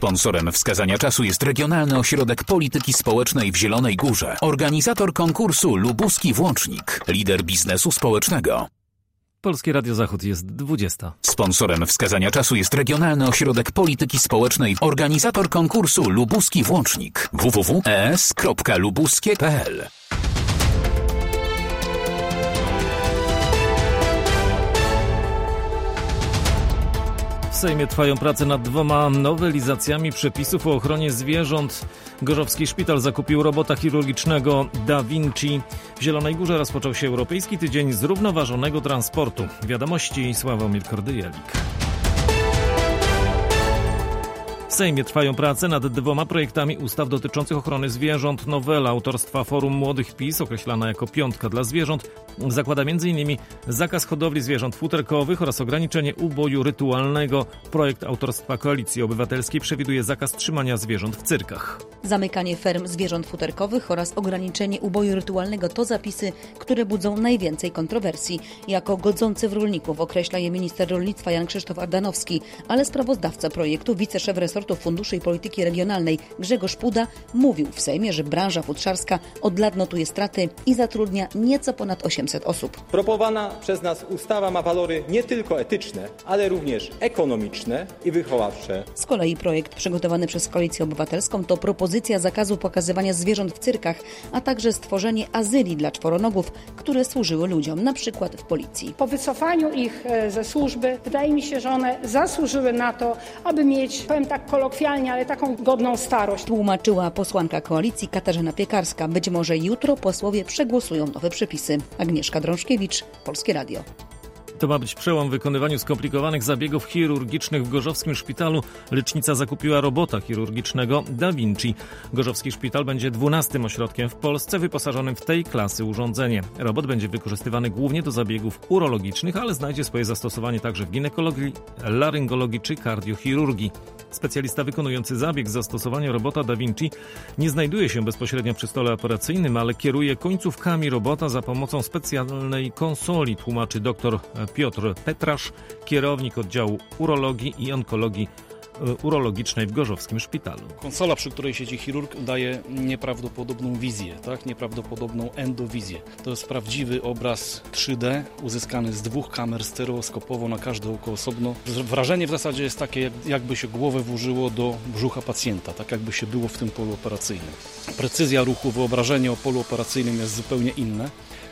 Sponsorem wskazania czasu jest Regionalny Ośrodek Polityki Społecznej w Zielonej Górze. Organizator konkursu Lubuski Włącznik. Lider biznesu społecznego. Polskie Radio Zachód jest 20. Sponsorem wskazania czasu jest Regionalny Ośrodek Polityki Społecznej. Organizator konkursu Lubuski Włącznik. www.es.lubuskie.pl. W Sejmie trwają prace nad 2 nowelizacjami przepisów o ochronie zwierząt. Gorzowski Szpital zakupił robota chirurgicznego Da Vinci. W Zielonej Górze rozpoczął się Europejski Tydzień Zrównoważonego Transportu. Wiadomości Sławomir Kordyjelik. W Sejmie trwają prace nad 2 projektami ustaw dotyczących ochrony zwierząt. Nowela autorstwa Forum Młodych PiS, określana jako piątka dla zwierząt, zakłada m.in. zakaz hodowli zwierząt futerkowych oraz ograniczenie uboju rytualnego. Projekt autorstwa Koalicji Obywatelskiej przewiduje zakaz trzymania zwierząt w cyrkach. Zamykanie ferm zwierząt futerkowych oraz ograniczenie uboju rytualnego to zapisy, które budzą najwięcej kontrowersji. Jako godzący w rolników określa je minister rolnictwa Jan Krzysztof Ardanowski, ale sprawozdawca projektu, wiceszef resortu Funduszy i Polityki Regionalnej Grzegorz Puda mówił w Sejmie, że branża futrzarska od lat notuje straty i zatrudnia nieco ponad 800 osób. Proponowana przez nas ustawa ma walory nie tylko etyczne, ale również ekonomiczne i wychowawcze. Z kolei projekt przygotowany przez Koalicję Obywatelską to propozycja zakazu pokazywania zwierząt w cyrkach, a także stworzenie azyli dla czworonogów, które służyły ludziom, na przykład w policji. Po wycofaniu ich ze służby wydaje mi się, że one zasłużyły na to, aby mieć, powiem tak kolokwialnie, ale taką godną starość. Tłumaczyła posłanka Koalicji Katarzyna Piekarska. Być może jutro posłowie przegłosują nowe przepisy. Agnieszka Drążkiewicz, Polskie Radio. To ma być przełom w wykonywaniu skomplikowanych zabiegów chirurgicznych w Gorzowskim Szpitalu. Lecznica zakupiła robota chirurgicznego Da Vinci. Gorzowski Szpital będzie 12. ośrodkiem w Polsce wyposażonym w tej klasy urządzenie. Robot będzie wykorzystywany głównie do zabiegów urologicznych, ale znajdzie swoje zastosowanie także w ginekologii, laryngologii czy kardiochirurgii. Specjalista wykonujący zabieg z zastosowania robota Da Vinci nie znajduje się bezpośrednio przy stole operacyjnym, ale kieruje końcówkami robota za pomocą specjalnej konsoli, tłumaczy dr Piotr Petrasz, kierownik oddziału urologii i onkologii urologicznej w Gorzowskim Szpitalu. Konsola, przy której siedzi chirurg, daje nieprawdopodobną wizję, tak? Nieprawdopodobną endowizję. To jest prawdziwy obraz 3D uzyskany z 2 kamer stereoskopowo na każde oko osobno. Wrażenie w zasadzie jest takie, jakby się głowę włożyło do brzucha pacjenta, tak jakby się było w tym polu operacyjnym. Precyzja ruchu, wyobrażenie o polu operacyjnym jest zupełnie inne.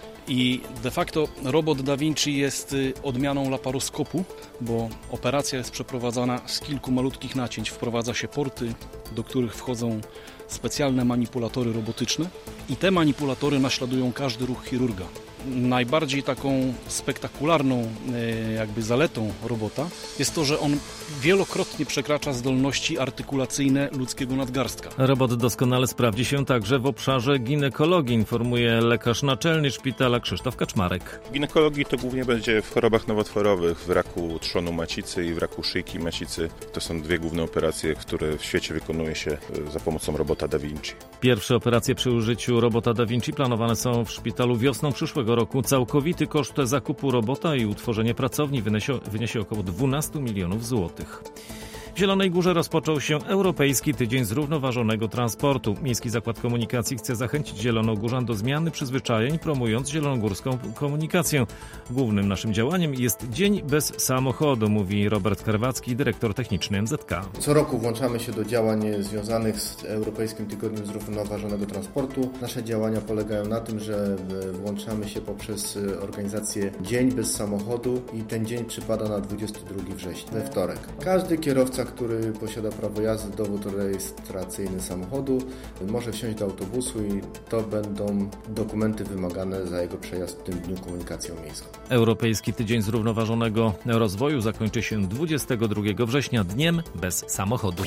I de facto robot Da Vinci jest odmianą laparoskopu, bo operacja jest przeprowadzana z kilku malutkich nacięć. Wprowadza się porty, do których wchodzą specjalne manipulatory robotyczne i te manipulatory naśladują każdy ruch chirurga. Najbardziej taką spektakularną jakby zaletą robota jest to, że on wielokrotnie przekracza zdolności artykulacyjne ludzkiego nadgarstka. Robot doskonale sprawdzi się także w obszarze ginekologii, informuje lekarz naczelny szpitala Krzysztof Kaczmarek. W ginekologii to głównie będzie w chorobach nowotworowych, w raku trzonu macicy i w raku szyjki macicy. To są 2 główne operacje, które w świecie wykonuje się za pomocą robota Da Vinci. Pierwsze operacje przy użyciu robota Da Vinci planowane są w szpitalu wiosną przyszłego roku. Całkowity koszt zakupu robota i utworzenie pracowni wyniesie około 12 milionów złotych. W Zielonej Górze rozpoczął się Europejski Tydzień Zrównoważonego Transportu. Miejski Zakład Komunikacji chce zachęcić zielonogórzan do zmiany przyzwyczajeń, promując zielonogórską komunikację. Głównym naszym działaniem jest Dzień bez samochodu, mówi Robert Karwacki, dyrektor techniczny MZK. Co roku włączamy się do działań związanych z Europejskim Tygodniem Zrównoważonego Transportu. Nasze działania polegają na tym, że włączamy się poprzez organizację Dzień bez samochodu i ten dzień przypada na 22 września, we wtorek. Każdy kierowca, który posiada prawo jazdy, dowód rejestracyjny samochodu, może wsiąść do autobusu i to będą dokumenty wymagane za jego przejazd w tym dniu komunikacją miejską. Europejski Tydzień Zrównoważonego Rozwoju zakończy się 22 września Dniem bez samochodu.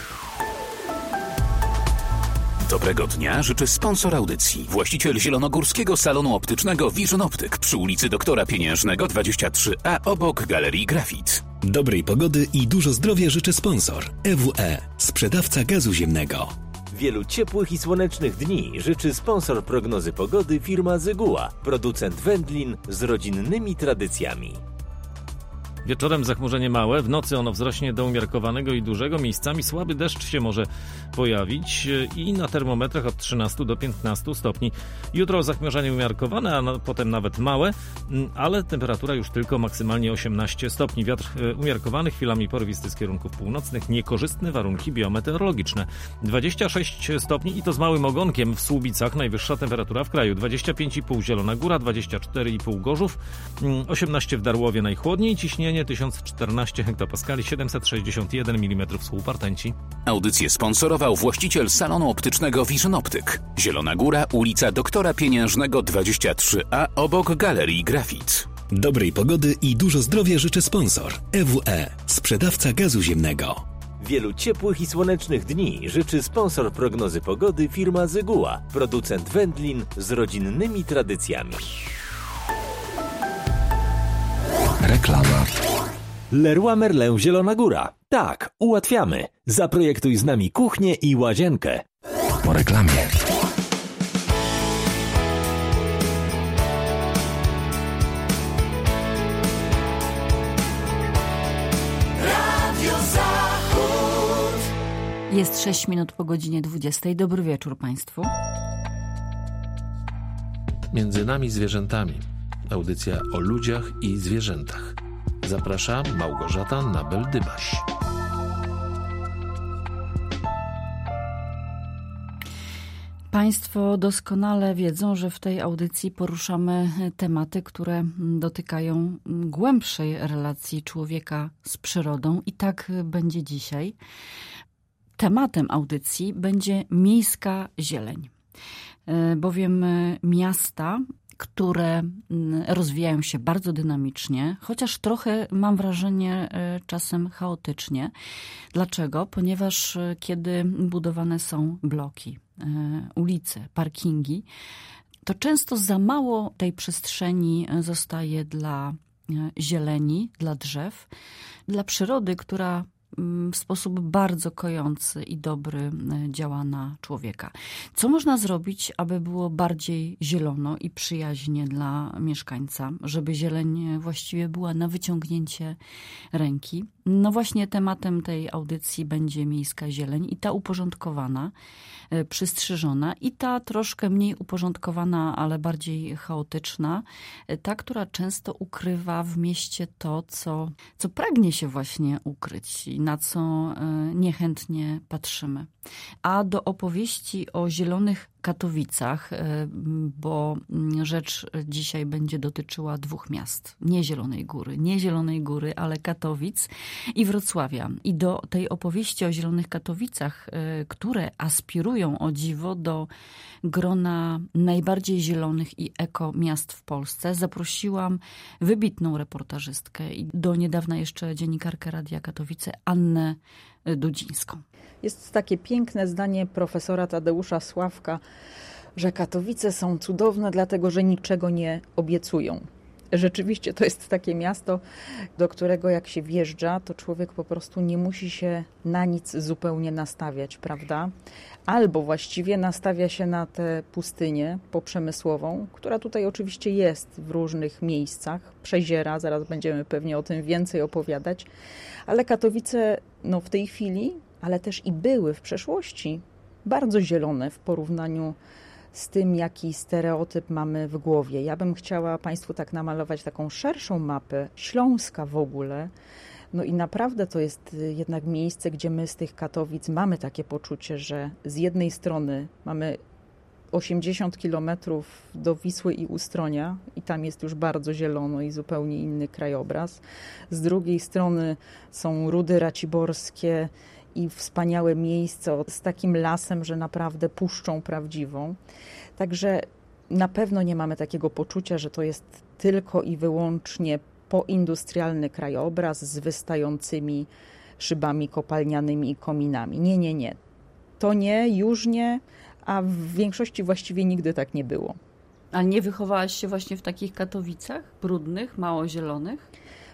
Dobrego dnia życzy sponsor audycji. Właściciel zielonogórskiego salonu optycznego Vision Optyk przy ulicy Doktora Pieniężnego 23A obok Galerii Grafit. Dobrej pogody i dużo zdrowia życzy sponsor EWE, sprzedawca gazu ziemnego. Wielu ciepłych i słonecznych dni życzy sponsor prognozy pogody firma Zyguła, producent wędlin z rodzinnymi tradycjami. Wieczorem zachmurzenie małe, w nocy ono wzrośnie do umiarkowanego i dużego. Miejscami słaby deszcz się może pojawić i na termometrach od 13 do 15 stopni. Jutro zachmurzenie umiarkowane, a potem nawet małe, ale temperatura już tylko maksymalnie 18 stopni. Wiatr umiarkowany, chwilami porywisty z kierunków północnych, niekorzystne warunki biometeorologiczne. 26 stopni i to z małym ogonkiem w Słubicach, najwyższa temperatura w kraju. 25,5 Zielona Góra, 24,5 Gorzów, 18 w Darłowie najchłodniej, ciśnienie 1014 hektopaskali, 761 mm współpartenci. Audycję sponsorował właściciel salonu optycznego Vision Optyk. Zielona Góra, ulica Doktora Pieniężnego 23A obok Galerii Grafit. Dobrej pogody i dużo zdrowia życzy sponsor. EWE, sprzedawca gazu ziemnego. Wielu ciepłych i słonecznych dni życzy sponsor prognozy pogody firma Zyguła, producent wędlin z rodzinnymi tradycjami. Reklama. Leroy Merlin Zielona Góra. Tak, ułatwiamy. Zaprojektuj z nami kuchnię i łazienkę. Po reklamie. Jest 6 minut po godzinie 20. Dobry wieczór Państwu. Między nami zwierzętami. Audycja o ludziach i zwierzętach. Zaprasza Małgorzata Nabel-Dybaś. Państwo doskonale wiedzą, że w tej audycji poruszamy tematy, które dotykają głębszej relacji człowieka z przyrodą i tak będzie dzisiaj. Tematem audycji będzie miejska zieleń, bowiem miasta, które rozwijają się bardzo dynamicznie, chociaż trochę mam wrażenie czasem chaotycznie. Dlaczego? Ponieważ kiedy budowane są bloki, ulice, parkingi, to często za mało tej przestrzeni zostaje dla zieleni, dla drzew, dla przyrody, która w sposób bardzo kojący i dobry działa na człowieka. Co można zrobić, aby było bardziej zielono i przyjaźnie dla mieszkańca, żeby zieleń właściwie była na wyciągnięcie ręki? No właśnie tematem tej audycji będzie miejska zieleń i ta uporządkowana, przystrzyżona i ta troszkę mniej uporządkowana, ale bardziej chaotyczna, ta, która często ukrywa w mieście to, co pragnie się właśnie ukryć i na co niechętnie patrzymy. A do opowieści o zielonych Katowicach, bo rzecz dzisiaj będzie dotyczyła dwóch miast. Nie Zielonej Góry, ale Katowic i Wrocławia. I do tej opowieści o zielonych Katowicach, które aspirują o dziwo do grona najbardziej zielonych i eko miast w Polsce, zaprosiłam wybitną reportażystkę i do niedawna jeszcze dziennikarkę Radia Katowice Annę Dudzińską. Jest takie piękne zdanie profesora Tadeusza Sławka, że Katowice są cudowne, dlatego że niczego nie obiecują. Rzeczywiście to jest takie miasto, do którego jak się wjeżdża, to człowiek po prostu nie musi się na nic zupełnie nastawiać, prawda? Albo właściwie nastawia się na tę pustynię poprzemysłową, która tutaj oczywiście jest w różnych miejscach, przeziera, zaraz będziemy pewnie o tym więcej opowiadać, ale Katowice w tej chwili, ale też i były w przeszłości bardzo zielone w porównaniu z tym, jaki stereotyp mamy w głowie. Ja bym chciała Państwu tak namalować taką szerszą mapę Śląska w ogóle. No i naprawdę to jest jednak miejsce, gdzie my z tych Katowic mamy takie poczucie, że z jednej strony mamy 80 kilometrów do Wisły i Ustronia i tam jest już bardzo zielono i zupełnie inny krajobraz. Z drugiej strony są Rudy Raciborskie i wspaniałe miejsce z takim lasem, że naprawdę puszczą prawdziwą. Także na pewno nie mamy takiego poczucia, że to jest tylko i wyłącznie poindustrialny krajobraz z wystającymi szybami kopalnianymi i kominami. Nie. To nie, już nie, a w większości właściwie nigdy tak nie było. A nie wychowałaś się właśnie w takich Katowicach brudnych, mało zielonych?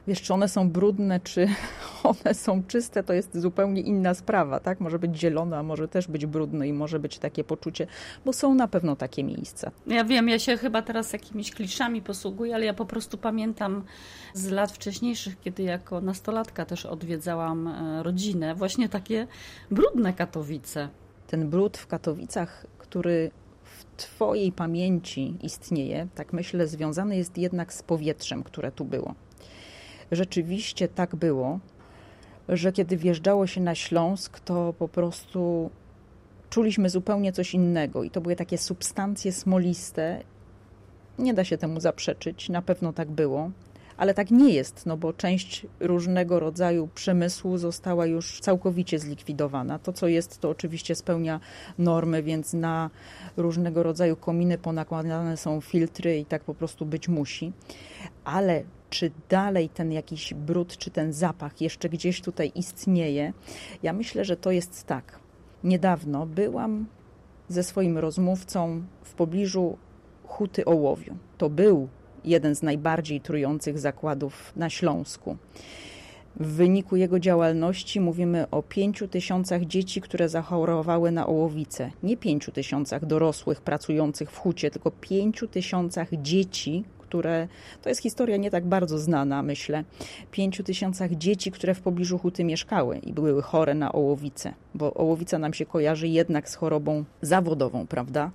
Wiesz, czy one są brudne, czy one są czyste, to jest zupełnie inna sprawa, tak? Może być zielone, a może też być brudne i może być takie poczucie, bo są na pewno takie miejsca. Ja wiem, ja się chyba teraz jakimiś kliszami posługuję, ale ja po prostu pamiętam z lat wcześniejszych, kiedy jako nastolatka też odwiedzałam rodzinę, właśnie takie brudne Katowice. Ten brud w Katowicach, który w Twojej pamięci istnieje, tak myślę, związany jest jednak z powietrzem, które tu było. Rzeczywiście tak było, że kiedy wjeżdżało się na Śląsk, to po prostu czuliśmy zupełnie coś innego i to były takie substancje smoliste. Nie da się temu zaprzeczyć, na pewno tak było, ale tak nie jest, no bo część różnego rodzaju przemysłu została już całkowicie zlikwidowana. To, co jest, to oczywiście spełnia normy, więc na różnego rodzaju kominy ponakładane są filtry i tak po prostu być musi. Ale czy dalej ten jakiś brud, czy ten zapach jeszcze gdzieś tutaj istnieje? Ja myślę, że to jest tak. Niedawno byłam ze swoim rozmówcą w pobliżu Huty Ołowiu. To był jeden z najbardziej trujących zakładów na Śląsku. W wyniku jego działalności mówimy o 5000 dzieci, które zachorowały na ołowicę. Nie 5000 dorosłych pracujących w hucie, tylko 5000 dzieci, które, to jest historia nie tak bardzo znana, myślę, 5000 dzieci, które w pobliżu huty mieszkały i były chore na ołowicę, bo ołowica nam się kojarzy jednak z chorobą zawodową, prawda?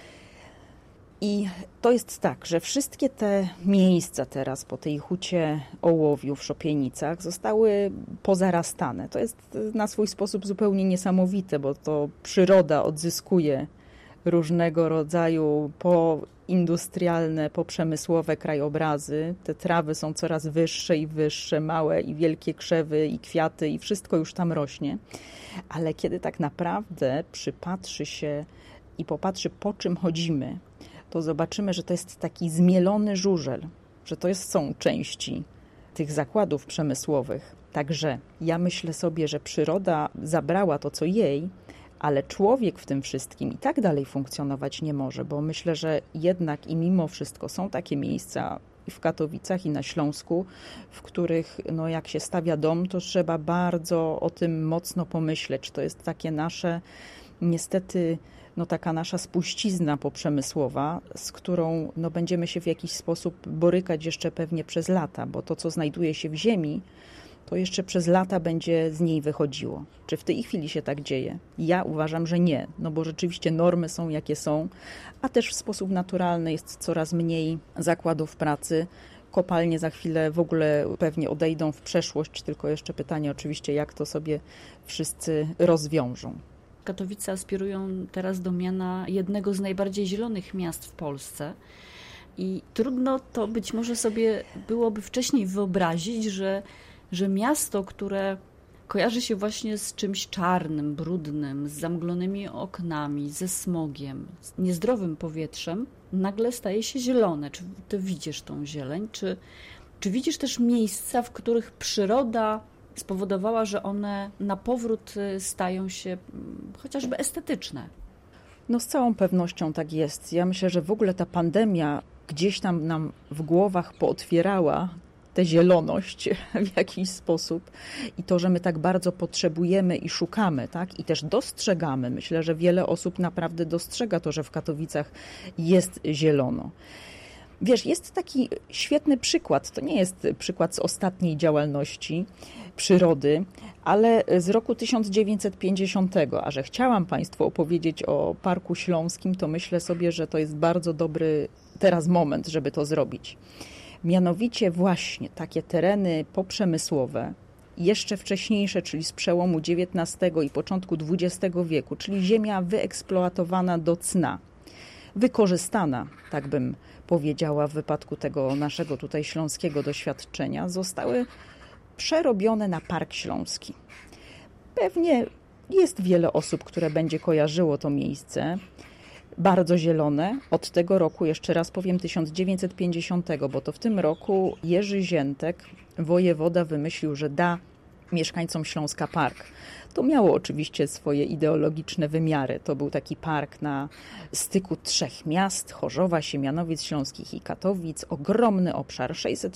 I to jest tak, że wszystkie te miejsca teraz po tej hucie Ołowiu w Szopienicach zostały pozarastane. To jest na swój sposób zupełnie niesamowite, bo to przyroda odzyskuje różnego rodzaju poindustrialne, poprzemysłowe krajobrazy. Te trawy są coraz wyższe i wyższe, małe i wielkie krzewy i kwiaty i wszystko już tam rośnie. Ale kiedy tak naprawdę przypatrzy się i popatrzy, po czym chodzimy, to zobaczymy, że to jest taki zmielony żużel, że to są części tych zakładów przemysłowych. Także ja myślę sobie, że przyroda zabrała to, co jej, ale człowiek w tym wszystkim i tak dalej funkcjonować nie może, bo myślę, że jednak i mimo wszystko są takie miejsca i w Katowicach i na Śląsku, w których no, jak się stawia dom, to trzeba bardzo o tym mocno pomyśleć. To jest takie nasze, niestety, no taka nasza spuścizna poprzemysłowa, z którą no, będziemy się w jakiś sposób borykać jeszcze pewnie przez lata, bo to, co znajduje się w ziemi, to jeszcze przez lata będzie z niej wychodziło. Czy w tej chwili się tak dzieje? Ja uważam, że nie, no bo rzeczywiście normy są jakie są, a też w sposób naturalny jest coraz mniej zakładów pracy. Kopalnie za chwilę w ogóle pewnie odejdą w przeszłość, tylko jeszcze pytanie oczywiście, jak to sobie wszyscy rozwiążą. Katowice aspirują teraz do miana jednego z najbardziej zielonych miast w Polsce i trudno to być może sobie byłoby wcześniej wyobrazić, że miasto, które kojarzy się właśnie z czymś czarnym, brudnym, z zamglonymi oknami, ze smogiem, z niezdrowym powietrzem, nagle staje się zielone. Czy ty widzisz tą zieleń? Czy widzisz też miejsca, w których przyroda spowodowała, że one na powrót stają się chociażby estetyczne? No z całą pewnością tak jest. Ja myślę, że w ogóle ta pandemia gdzieś tam nam w głowach pootwierała tę zieloność w jakiś sposób i to, że my tak bardzo potrzebujemy i szukamy, tak? I też dostrzegamy. Myślę, że wiele osób naprawdę dostrzega to, że w Katowicach jest zielono. Wiesz, jest taki świetny przykład, to nie jest przykład z ostatniej działalności przyrody, ale z roku 1950, a że chciałam Państwu opowiedzieć o Parku Śląskim, to myślę sobie, że to jest bardzo dobry teraz moment, żeby to zrobić. Mianowicie właśnie takie tereny poprzemysłowe, jeszcze wcześniejsze, czyli z przełomu XIX i początku XX wieku, czyli ziemia wyeksploatowana do cna, wykorzystana, tak bym powiedziała w wypadku tego naszego tutaj śląskiego doświadczenia, zostały przerobione na Park Śląski. Pewnie jest wiele osób, które będzie kojarzyło to miejsce, bardzo zielone, od tego roku, jeszcze raz powiem, 1950, bo to w tym roku Jerzy Ziętek, wojewoda, wymyślił, że da mieszkańcom Śląska park. To miało oczywiście swoje ideologiczne wymiary. To był taki park na styku 3 miast, Chorzowa, Siemianowic Śląskich i Katowic. Ogromny obszar,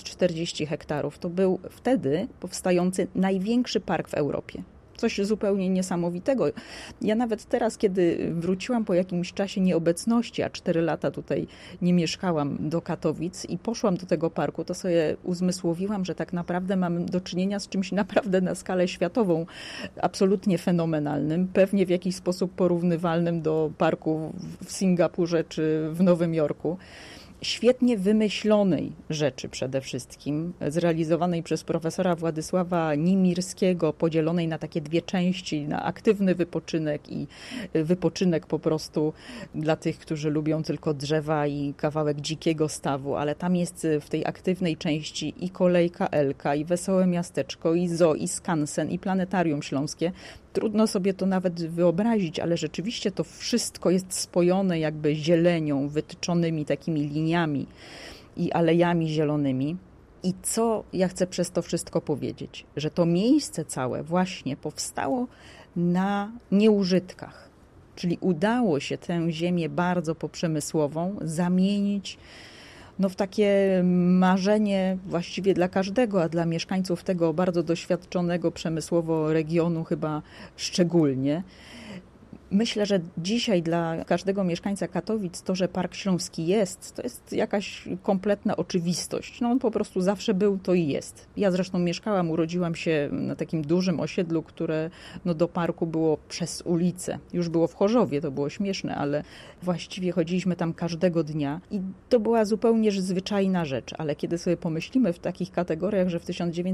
640 hektarów. To był wtedy powstający największy park w Europie. Coś zupełnie niesamowitego. Ja nawet teraz, kiedy wróciłam po jakimś czasie nieobecności, a 4 lata tutaj nie mieszkałam, do Katowic i poszłam do tego parku, to sobie uzmysłowiłam, że tak naprawdę mam do czynienia z czymś naprawdę na skalę światową, absolutnie fenomenalnym, pewnie w jakiś sposób porównywalnym do parku w Singapurze czy w Nowym Jorku. Świetnie wymyślonej rzeczy przede wszystkim, zrealizowanej przez profesora Władysława Nimirskiego, podzielonej na takie 2 części, na aktywny wypoczynek i wypoczynek po prostu dla tych, którzy lubią tylko drzewa i kawałek dzikiego stawu, ale tam jest w tej aktywnej części i kolejka Elka, i wesołe miasteczko, i zoo, i skansen, i planetarium śląskie. Trudno sobie to nawet wyobrazić, ale rzeczywiście to wszystko jest spojone jakby zielenią, wytyczonymi takimi liniami i alejami zielonymi. I co ja chcę przez to wszystko powiedzieć? Że to miejsce całe właśnie powstało na nieużytkach. Czyli udało się tę ziemię bardzo poprzemysłową zamienić w takie marzenie właściwie dla każdego, a dla mieszkańców tego bardzo doświadczonego przemysłowo regionu chyba szczególnie. Myślę, że dzisiaj dla każdego mieszkańca Katowic to, że Park Śląski jest, to jest jakaś kompletna oczywistość. On po prostu zawsze był, to i jest. Ja zresztą mieszkałam, urodziłam się na takim dużym osiedlu, które do parku było przez ulicę. Już było w Chorzowie, to było śmieszne, ale właściwie chodziliśmy tam każdego dnia i to była zupełnie zwyczajna rzecz. Ale kiedy sobie pomyślimy w takich kategoriach, że w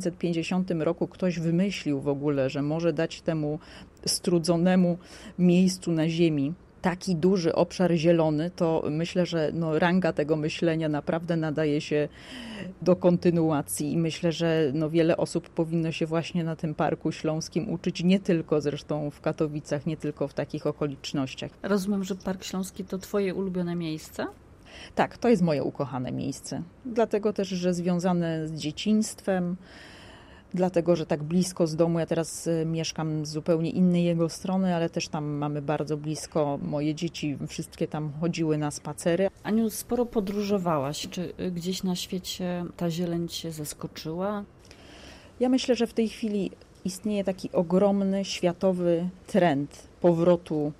1950 roku ktoś wymyślił w ogóle, że może dać temu strudzonemu miejscu na ziemi taki duży obszar zielony, to myślę, że ranga tego myślenia naprawdę nadaje się do kontynuacji i myślę, że wiele osób powinno się właśnie na tym Parku Śląskim uczyć, nie tylko zresztą w Katowicach, nie tylko w takich okolicznościach. Rozumiem, że Park Śląski to twoje ulubione miejsce? Tak, to jest moje ukochane miejsce. Dlatego też, że związane z dzieciństwem, dlatego, że tak blisko z domu. Ja teraz mieszkam z zupełnie innej jego strony, ale też tam mamy bardzo blisko. Moje dzieci wszystkie tam chodziły na spacery. Aniu, sporo podróżowałaś. Czy gdzieś na świecie ta zieleń cię zaskoczyła? Ja myślę, że w tej chwili istnieje taki ogromny światowy trend powrotu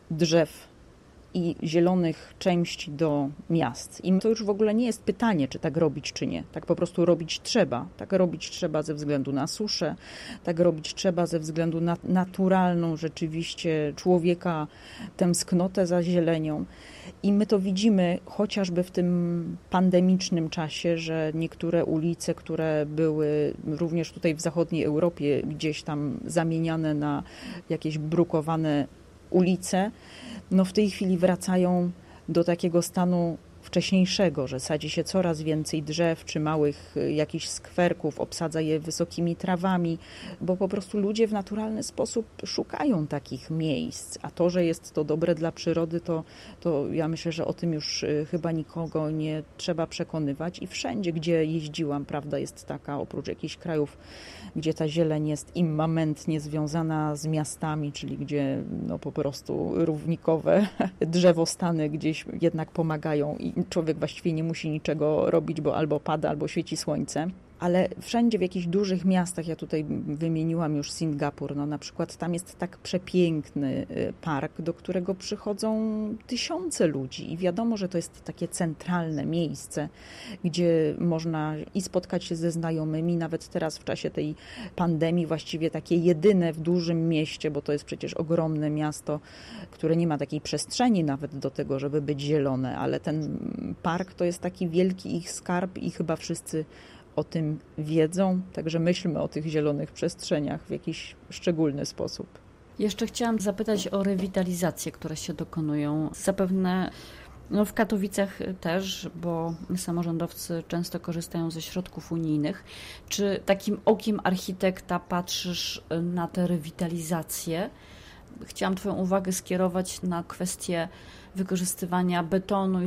drzew i zielonych części do miast. I to już w ogóle nie jest pytanie, czy tak robić, czy nie. Tak po prostu robić trzeba. Tak robić trzeba ze względu na suszę, tak robić trzeba ze względu na naturalną rzeczywiście człowieka tęsknotę za zielenią. I my to widzimy chociażby w tym pandemicznym czasie, że niektóre ulice, które były również tutaj w zachodniej Europie gdzieś tam zamieniane na jakieś brukowane ulice, w tej chwili wracają do takiego stanu wcześniejszego, że sadzi się coraz więcej drzew czy małych jakichś skwerków, obsadza je wysokimi trawami, bo po prostu ludzie w naturalny sposób szukają takich miejsc. A to, że jest to dobre dla przyrody, to ja myślę, że o tym już chyba nikogo nie trzeba przekonywać. I wszędzie, gdzie jeździłam, prawda jest taka, oprócz jakichś krajów, gdzie ta zieleń jest immamentnie związana z miastami, czyli gdzie po prostu równikowe drzewostany gdzieś jednak pomagają i człowiek właściwie nie musi niczego robić, bo albo pada, albo świeci słońce. Ale wszędzie w jakichś dużych miastach, ja tutaj wymieniłam już Singapur, na przykład tam jest tak przepiękny park, do którego przychodzą tysiące ludzi i wiadomo, że to jest takie centralne miejsce, gdzie można i spotkać się ze znajomymi, nawet teraz w czasie tej pandemii właściwie takie jedyne w dużym mieście, bo to jest przecież ogromne miasto, które nie ma takiej przestrzeni nawet do tego, żeby być zielone, ale ten park to jest taki wielki ich skarb i chyba wszyscy o tym wiedzą, także myślmy o tych zielonych przestrzeniach w jakiś szczególny sposób. Jeszcze chciałam zapytać o rewitalizacje, które się dokonują. Zapewne w Katowicach też, bo samorządowcy często korzystają ze środków unijnych. Czy takim okiem architekta patrzysz na te rewitalizacje? Chciałam Twoją uwagę skierować na kwestię wykorzystywania betonu i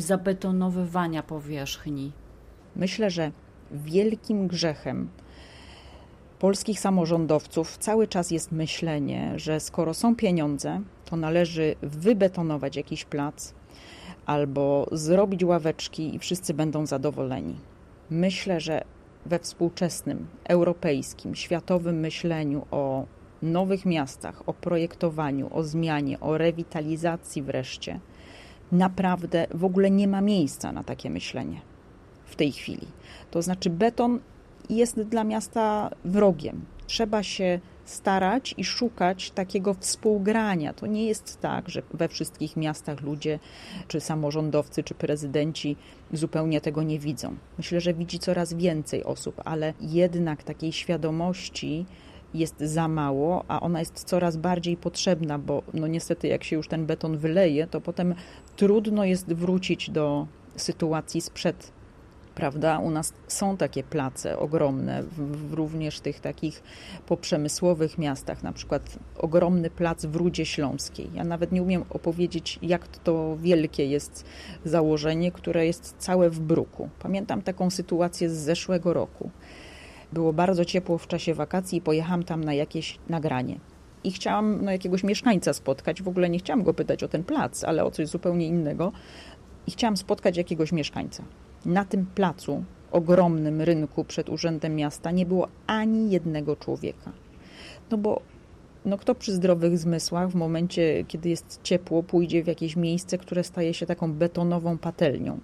zabetonowywania powierzchni. Myślę, że wielkim grzechem polskich samorządowców cały czas jest myślenie, że skoro są pieniądze, to należy wybetonować jakiś plac albo zrobić ławeczki i wszyscy będą zadowoleni. Myślę, że we współczesnym, europejskim, światowym myśleniu o nowych miastach, o projektowaniu, o zmianie, o rewitalizacji wreszcie, naprawdę w ogóle nie ma miejsca na takie myślenie w tej chwili. To znaczy beton jest dla miasta wrogiem. Trzeba się starać i szukać takiego współgrania. To nie jest tak, że we wszystkich miastach ludzie, czy samorządowcy, czy prezydenci zupełnie tego nie widzą. Myślę, że widzi coraz więcej osób, ale jednak takiej świadomości jest za mało, a ona jest coraz bardziej potrzebna, bo no niestety jak się już ten beton wyleje, to potem trudno jest wrócić do sytuacji sprzed. Prawda? U nas są takie place ogromne, również w tych takich poprzemysłowych miastach, na przykład ogromny plac w Rudzie Śląskiej. Ja nawet nie umiem opowiedzieć, jak to wielkie jest założenie, które jest całe w bruku. Pamiętam taką sytuację z zeszłego roku. Było bardzo ciepło w czasie wakacji i pojechałam tam na jakieś nagranie. I chciałam jakiegoś mieszkańca spotkać, w ogóle nie chciałam go pytać o ten plac, ale o coś zupełnie innego. I chciałam spotkać jakiegoś mieszkańca. Na tym placu, ogromnym rynku przed Urzędem Miasta nie było ani jednego człowieka. No bo kto przy zdrowych zmysłach w momencie, kiedy jest ciepło, pójdzie w jakieś miejsce, które staje się taką betonową patelnią.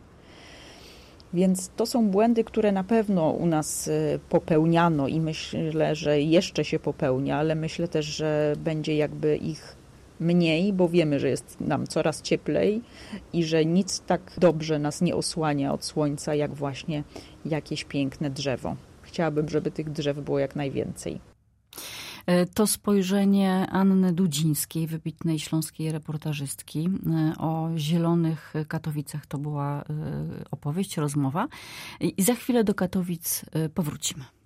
Więc to są błędy, które na pewno u nas popełniano i myślę, że jeszcze się popełnia, ale myślę też, że będzie jakby ich mniej, bo wiemy, że jest nam coraz cieplej i że nic tak dobrze nas nie osłania od słońca, jak właśnie jakieś piękne drzewo. Chciałabym, żeby tych drzew było jak najwięcej. To spojrzenie Anny Dudzińskiej, wybitnej śląskiej reportażystki. O zielonych Katowicach to była opowieść, rozmowa. I za chwilę do Katowic powrócimy.